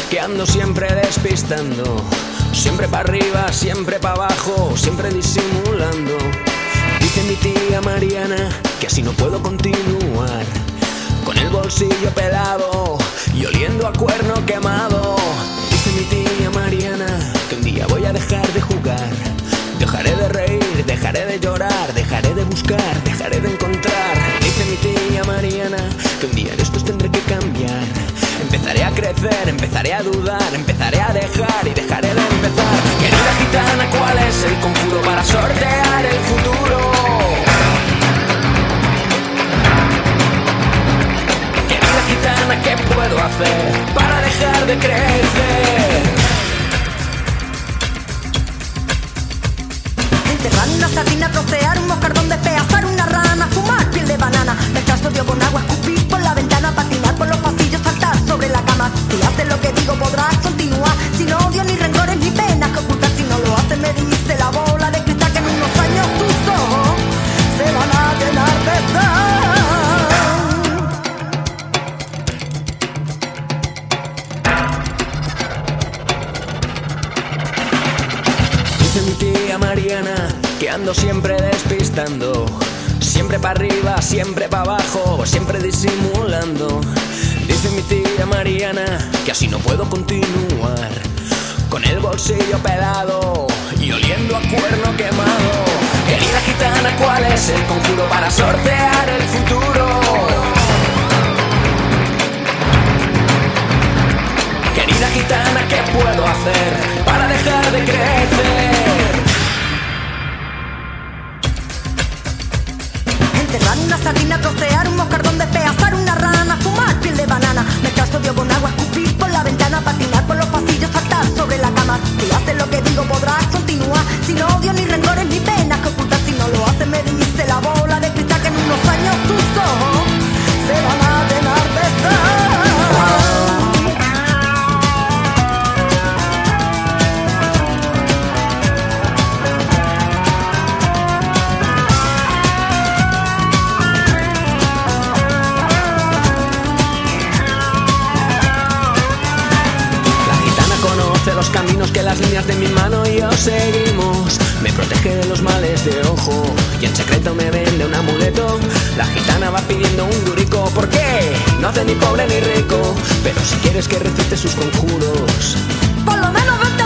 que ando siempre despistando. Siempre para arriba, siempre para abajo, siempre disimulando. Dice mi tía Mariana que así no puedo continuar, con el bolsillo pelado y oliendo a cuerno quemado. Dice mi tía Mariana que un día voy a dejar de jugar. Dejaré de reír, dejaré de llorar, dejaré de buscar, dejaré de encontrar. Dice mi tía Mariana que un día de estos tendré que cambiar. Empezaré a crecer, empezaré a dudar, empezaré a dejar y dejaré de empezar. Querida gitana, ¿cuál es el conjuro para sortear el futuro? Querida gitana, ¿qué puedo hacer para dejar de crecer? Enterrar una sardina, trocear un moscardón, despedazar una rana, fumar piel de banana, mezclar sodio con agua, escupir por la ventana, patinar por los pasillos, saltar sobre la cama. Si haces lo que digo podrás continuar, sin odio ni rencores ni penas que ocultar. Si no lo haces me dice la bola de cristal que en unos años tus ojos se van a llenar de Dice mi tía Mariana que ando siempre despistando, siempre para arriba, siempre para abajo, siempre disimulando. Dice mi tía Mariana que así no puedo continuar, con el bolsillo pelado y oliendo a cuerno quemado. Querida gitana, ¿cuál es el conjuro para sortear el futuro? Querida gitana, ¿qué puedo hacer para dejar de crecer? enterrar una sardina, trocear un moscardón, despedazar una rana, fumar piel de banana, mezclar sodio con agua, escupir por la ventana, patinar por los pasillos, saltar sobre la cama. Si haces lo que digo podrás continuar, sin odio ni rencores ni penas que ocultar. Si no lo haces me dice la bola de cristal que en unos años tus ojos se van a llenar de los caminos que las líneas de mi mano y yo seguimos. Me protege de los males de ojo y en secreto me vende un amuleto. La gitana va pidiendo un durico, ¿por qué? No hace ni pobre ni rico, pero si quieres que recite sus conjuros, por lo menos vente